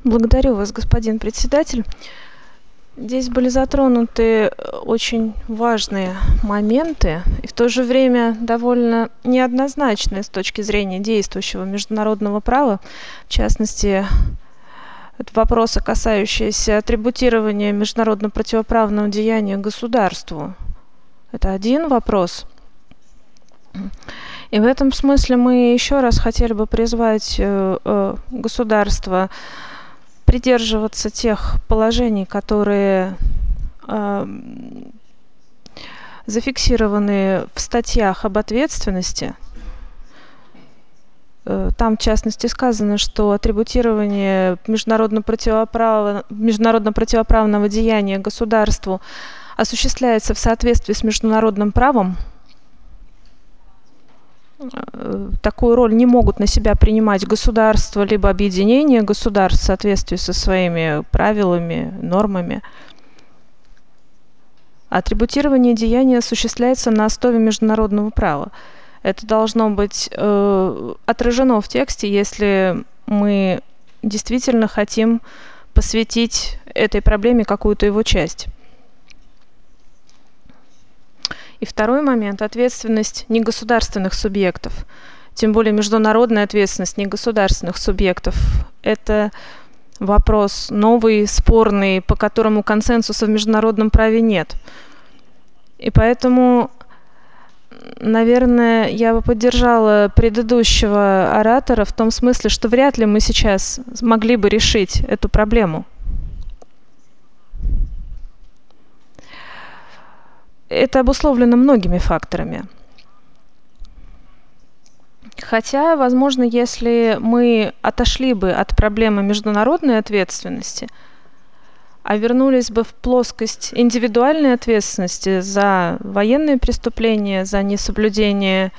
Благодарю вас, господин председатель. Здесь были затронуты очень важные моменты и в то же время довольно неоднозначные с точки зрения действующего международного права. В частности, это вопросы, касающиеся атрибутирования международно противоправного деяния государству. Это один вопрос. И в этом смысле мы еще раз хотели бы призвать государство придерживаться тех положений, которые зафиксированы в статьях об ответственности. Там, в частности, сказано, что атрибутирование международно противоправного деяния государству осуществляется в соответствии с международным правом. Такую роль не могут на себя принимать государства либо объединения государств в соответствии со своими правилами, нормами. Атрибутирование деяния осуществляется на основе международного права. Это должно быть отражено в тексте, если мы действительно хотим посвятить этой проблеме какую-то его часть. И второй момент – ответственность негосударственных субъектов, тем более международная ответственность негосударственных субъектов. Это вопрос новый, спорный, по которому консенсуса в международном праве нет. И поэтому, наверное, я бы поддержала предыдущего оратора в том смысле, что вряд ли мы сейчас могли бы решить эту проблему. Это обусловлено многими факторами. Хотя, возможно, если мы отошли бы от проблемы международной ответственности, а вернулись бы в плоскость индивидуальной ответственности за военные преступления, за несоблюдение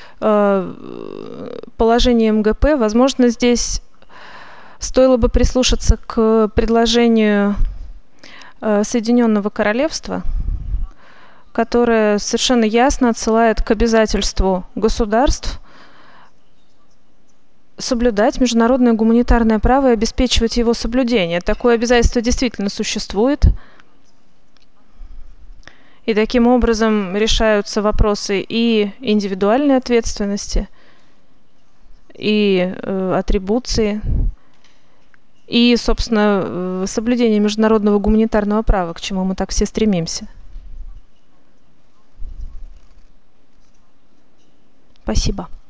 положения МГП, возможно, здесь стоило бы прислушаться к предложению Соединенного Королевства, которое совершенно ясно отсылает к обязательству государств соблюдать международное гуманитарное право и обеспечивать его соблюдение. Такое обязательство действительно существует. И таким образом решаются вопросы и индивидуальной ответственности, и атрибуции, и, собственно, соблюдение международного гуманитарного права, к чему мы так все стремимся. Спасибо.